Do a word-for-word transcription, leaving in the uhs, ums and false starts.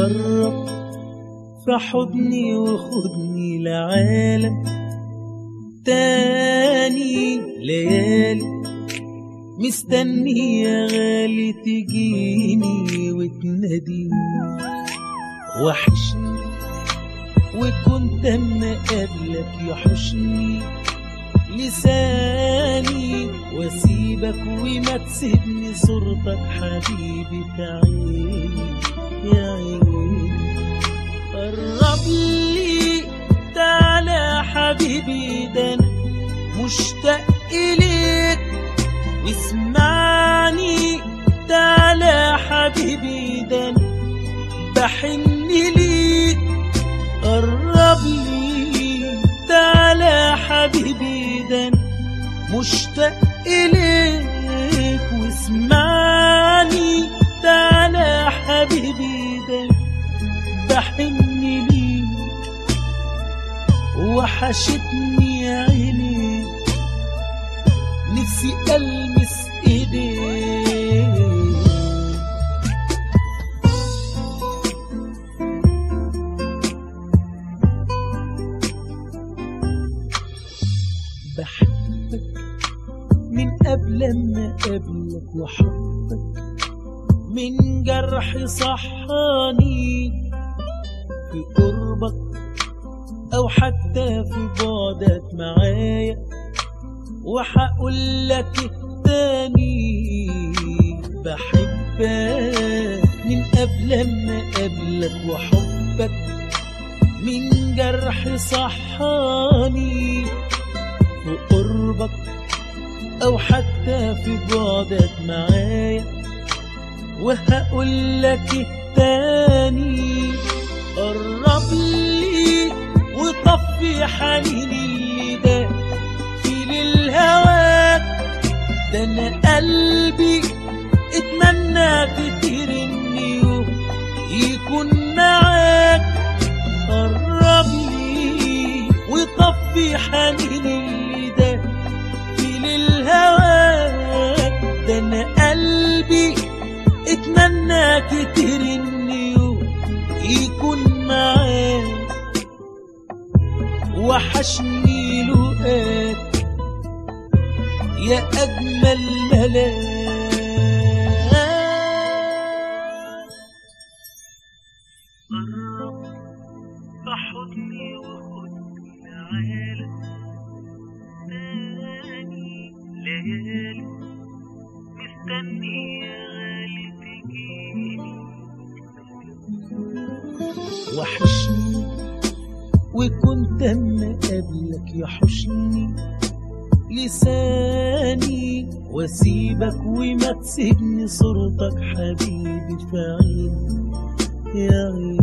قرب في حضني وخدني لعالم تاني. ليالي مستني يا غالي تجيني وتناديني، وحشني وكنت اما قبلك يحشني لساني، واسيبك وما تسيبني صورتك حبيبي في عيني يا عيني. قرب لي تعالى حبيبي ده انا مشتاق إليك، واسمعني تعالى حبيبي ده انا بحن ليك. قرب لي تعالى حبيبي ده انا مشتاق إليك، واسمعني تعالى حبيبي ده انا بحن ليك. وحشتني يا عيني نفسي ألمس إيديك. بحبك من قبل ما قبلك، وحبك من جرح صحاني في قربك أو حتى في بعدك معايا. وحقولك التاني بحبك من قبل ما قبلك، وحبك من جرح صحاني في قربك أو حتى في بعدك معايا. وهقولك التاني قرب لي وطفي حنيني اللي ده في للهواك. ده انا قلبي اتمنى كتير اني يكون معاك. قرب لي وطفي حنيني اللي ده في للهواك. ده انا قلبي اتمنى كتير اني يكون معاك. وحشني لقاك يا أجمل ملاك. قرب في حضني وخدني لعالم تاني. ليالي مستني يا غالي تجيني. وحشني وكنت اما قبلك يحشني لساني، واسيبك وما تسيبني صورتك حبيبي في عيني يا عيني.